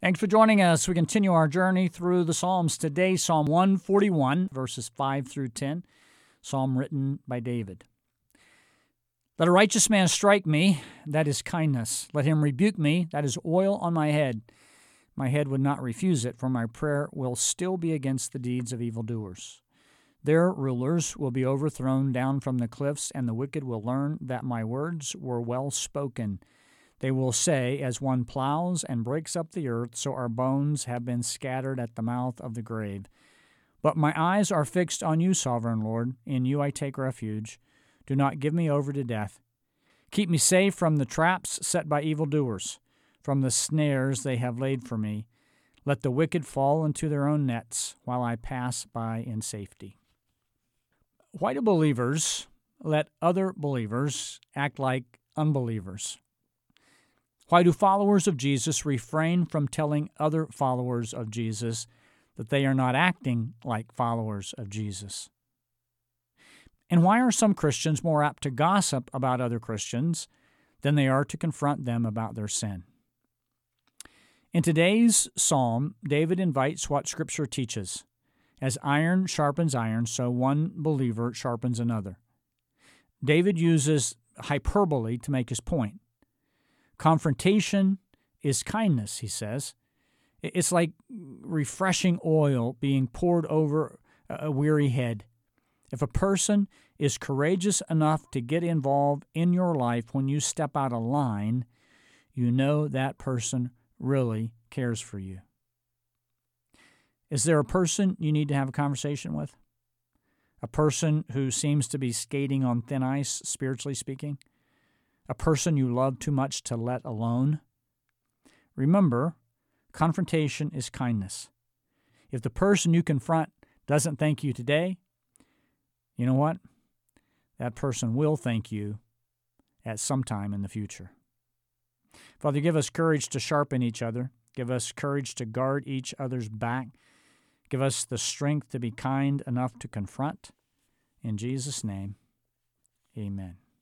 Thanks for joining us. We continue our journey through the Psalms today, Psalm 141, verses 5 through 10, psalm written by David. Let a righteous man strike me, that is kindness. Let him rebuke me, that is oil on my head. My head would not refuse it, for my prayer will still be against the deeds of evildoers. Their rulers will be overthrown down from the cliffs, and the wicked will learn that my words were well spoken. They will say, as one plows and breaks up the earth, so our bones have been scattered at the mouth of the grave. But my eyes are fixed on you, sovereign Lord. In you I take refuge. Do not give me over to death. Keep me safe from the traps set by evildoers, from the snares they have laid for me. Let the wicked fall into their own nets while I pass by in safety. Why do believers let other believers act like unbelievers? Why do followers of Jesus refrain from telling other followers of Jesus that they are not acting like followers of Jesus? And why are some Christians more apt to gossip about other Christians than they are to confront them about their sin? In today's psalm, David invites what Scripture teaches. As iron sharpens iron, so one believer sharpens another. David uses hyperbole to make his point. Confrontation is kindness, he says. It's like refreshing oil being poured over a weary head. If a person is courageous enough to get involved in your life when you step out of line, you know that person really cares for you. Is there a person you need to have a conversation with? A person who seems to be skating on thin ice, spiritually speaking? A person you love too much to let alone? Remember, confrontation is kindness. If the person you confront doesn't thank you today, you know what? That person will thank you at some time in the future. Father, give us courage to sharpen each other. Give us courage to guard each other's back. Give us the strength to be kind enough to confront. In Jesus' name, amen.